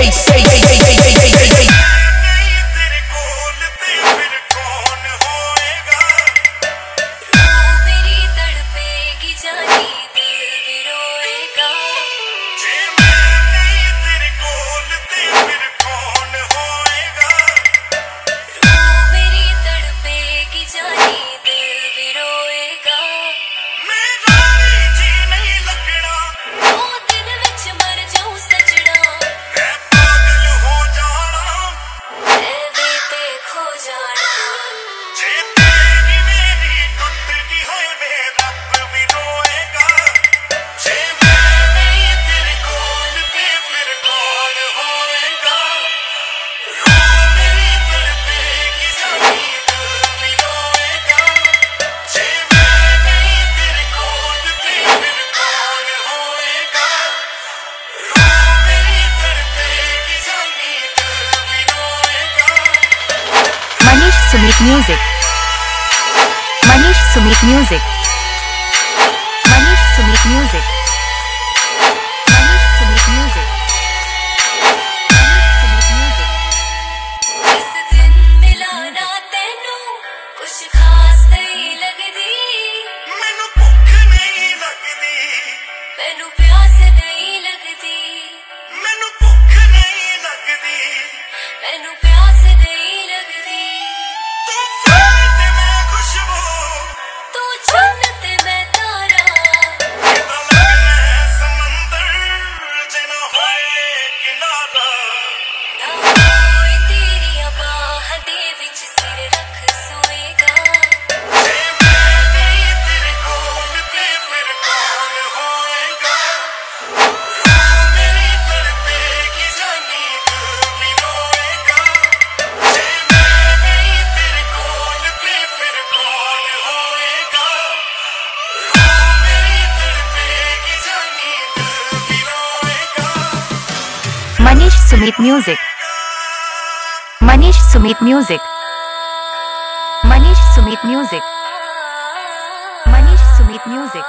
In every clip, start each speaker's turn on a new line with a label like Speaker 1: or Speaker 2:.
Speaker 1: Sumit Music. Manish Sumit Music. Manish Sumit Music. Manish Sumit Music. Manish Sumit Music.
Speaker 2: जिस दिन मिला ना तेनू कुछ खास नहीं लगदी,
Speaker 3: मैनू भुख नहीं लगदी,
Speaker 2: मैनू प्यास नहीं लगदी,
Speaker 3: मैनू भुख नहीं लगदी,
Speaker 2: मैनू प्यास नहीं लगदी।
Speaker 3: तू फूल ते मैं खुशबू,
Speaker 2: तू चंद ते मैं तारा,
Speaker 3: किदा लगना है समंदर जना होए किनारा।
Speaker 2: ना कोई तेरियां बाहां दे विच सिर रख सोएगा।
Speaker 3: जे मैं नहीं तेरे कोल ते फिर कौन होएगा। रो मेरी तड़पेगी जानी दिल भी रोएगा। जे मैं नहीं तेरे कोल ते फिर कौन होएगा। रो मेरी तड़पेगी जानी दिल भी रोएगा।
Speaker 1: Manish Sumit Music. Manish Sumit Music. Manish Sumit Music. Manish Sumit Music.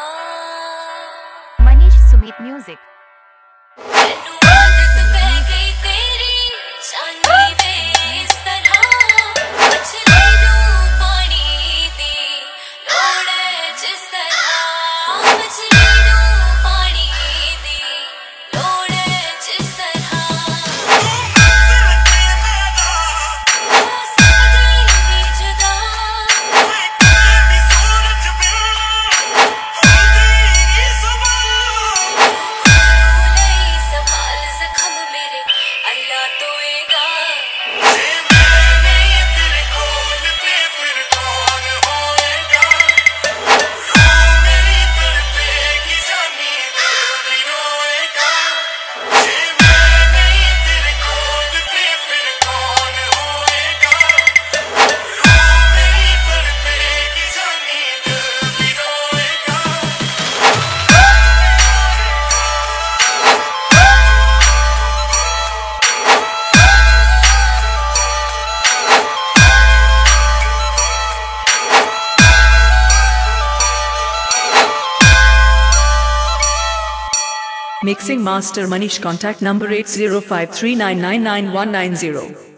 Speaker 1: Manish Sumit Music.
Speaker 2: मैनू आदत पै गई तेरी जानी वे इस तरह, मछली नूं पानी दी लोड़ है जिस तरह, मछली नूं पानी दी लोड़ है जिस तरह।
Speaker 3: तू मंजिल ते मेरा
Speaker 2: हो सकदी नहीं जुदा,
Speaker 3: मैं कदे भी सूरज बिन होंदी नहीं सुबह।
Speaker 2: नहीं संभाल जख्म मेरे अल्लाह धोएगा।
Speaker 3: जे मैं नहीं तेरे कोल ते फिर कौन होएगा। रो मेरी तड़पेगी जानी दिल भी रोएगा। जे मैं नहीं तेरे कोल ते फिर कौन होएगा। रो मेरी तड़पेगी जानी दिल भी रोएगा।
Speaker 4: Mixing Master Manish. Contact number 8053999190.